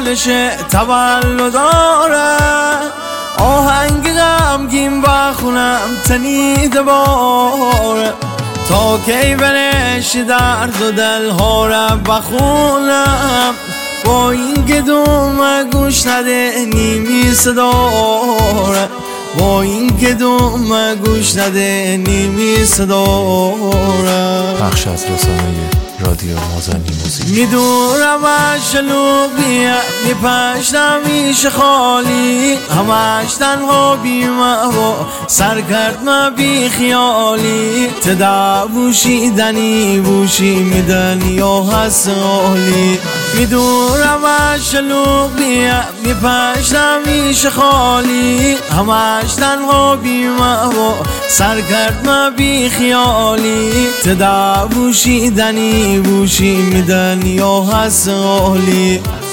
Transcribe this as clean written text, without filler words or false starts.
یادش تولد داره، آهنگ غمگین بخونم تنیده باره، تا کی برش درد و دلها را بخونم، با این که دوم گوش نده نیمی صداره، با این که دوم گوش نده نیمی صداره. بخش از رسانه رادیو مازنی موزیک. میدورم از شلوغیه میپشتم میشه خالی، همش تنها بیمه و سر کرد ما بی خیالی، تدا بوشیدنی بوشی میدن یا حسالی. میدورم از شلوغیه میپشتم میشه خالی، همش تنها بیمه و سر کرد ما بی خیالی، تدا بوشیدنی بوشی میدن یا حسالی.